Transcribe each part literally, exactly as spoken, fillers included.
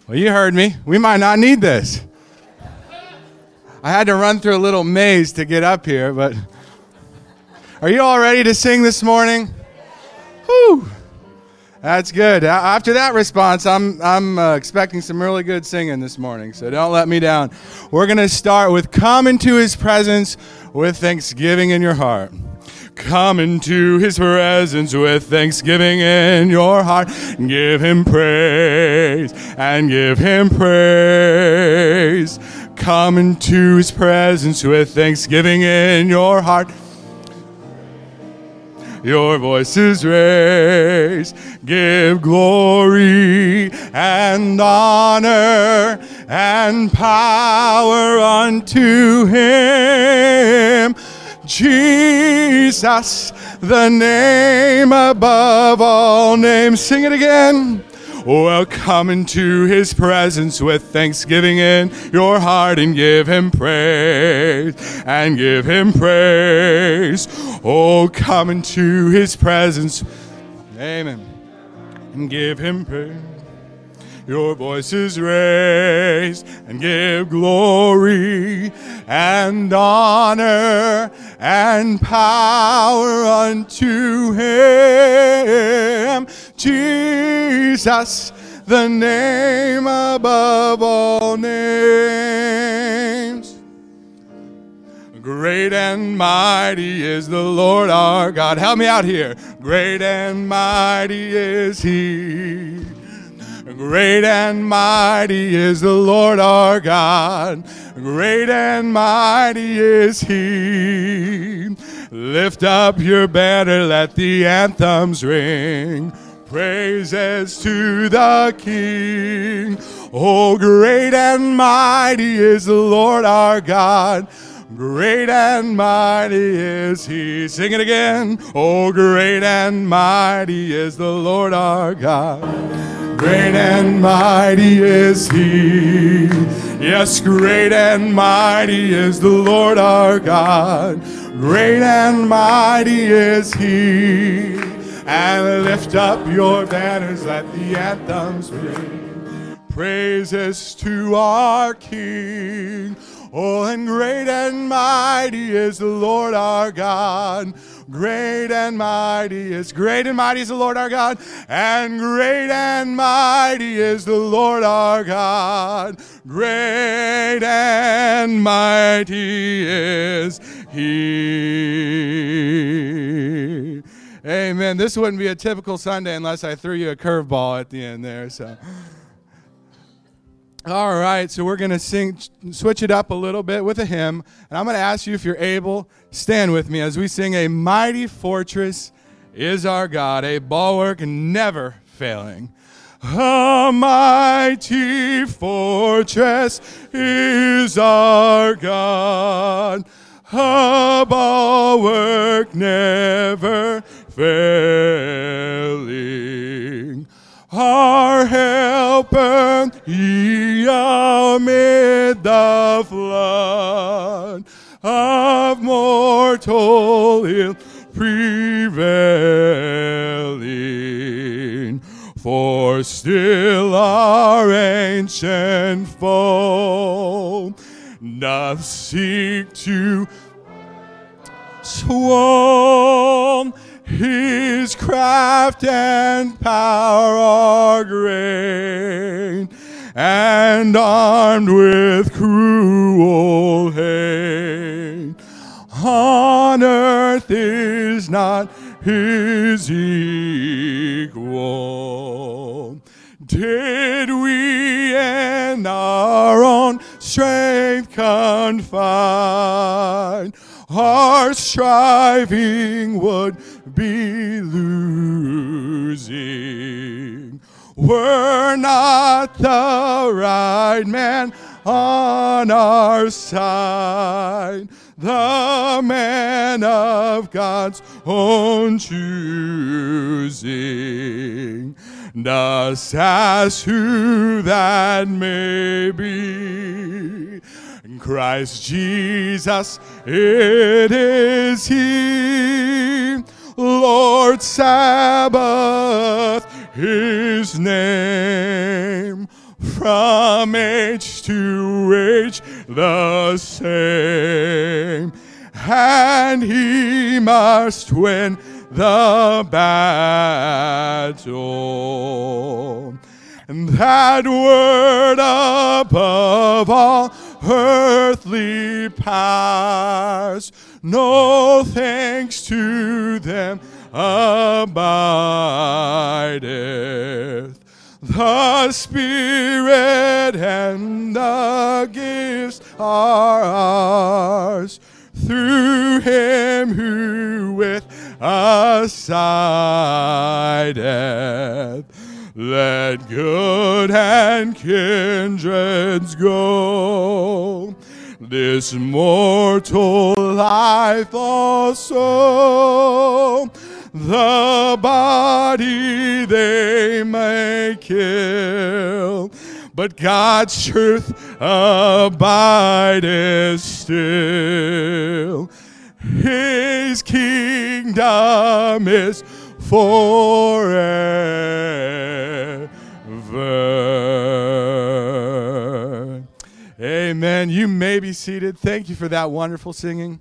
Well, you heard me. We might not need this. I had to run through a little maze to get up here, but are you all ready to sing this morning? Whew. That's good. After that response, I'm I'm uh, expecting some really good singing this morning, so don't let me down. We're going to start with come into his presence with thanksgiving in your heart. Come into his presence with thanksgiving in your heart. Give him praise and give him praise. Come into his presence with thanksgiving in your heart. Your voices raise, give glory and honor and power unto him. Jesus, the name above all names. Sing it again. Well, come into his presence with thanksgiving in your heart and give him praise and give him praise. Oh, come into his presence. Amen. And give him praise. Your voices raise and give glory and honor and power unto him. Jesus, the name above all names. Great and mighty is the Lord our God. Help me out here. Great and mighty is he. Great and mighty is the Lord our God. Great and mighty is he. Lift up your banner, let the anthems ring. Praises to the King. Oh, great and mighty is the Lord our God. Great and mighty is he. Sing it again. Oh, great and mighty is the Lord our God. Great and mighty is he. Yes, great and mighty is the Lord our God. Great and mighty is he. And lift up your banners, let the anthems ring. Praises to our King. Oh, and great and mighty is the Lord our God. Great and mighty is, great and mighty is the Lord our God. And great and mighty is the Lord our God. Great and mighty is he. Amen. This wouldn't be a typical Sunday unless I threw you a curveball at the end there. So, all right. So we're going to sing, switch it up a little bit with a hymn, and I'm going to ask you if you're able, stand with me as we sing "A Mighty Fortress Is Our God, a Bulwark Never Failing." A mighty fortress is our God, a bulwark never failing. Our helper, he amid the flood of mortal ill prevailing. For still our ancient foe doth seek to swarm. His craft and power are great, and armed with cruel hate. On earth is not his equal. Did we in our own strength confide, our striving would be losing. Were not the right man on our side, the man of God's own choosing. Thus as who that may be, Christ Jesus, it is he, Lord Sabaoth, his name. from age to age the same, and he must win the battle. And that word above all earthly powers, no thanks to them abideth. The Spirit and the gifts are ours through him who with us abideth. Let good and kindreds go, this mortal life also, the body they may kill, but God's truth abideth still. His kingdom is forever. Amen. You may be seated. Thank you for that wonderful singing.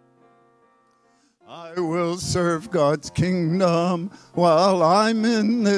I will serve God's kingdom while I'm in this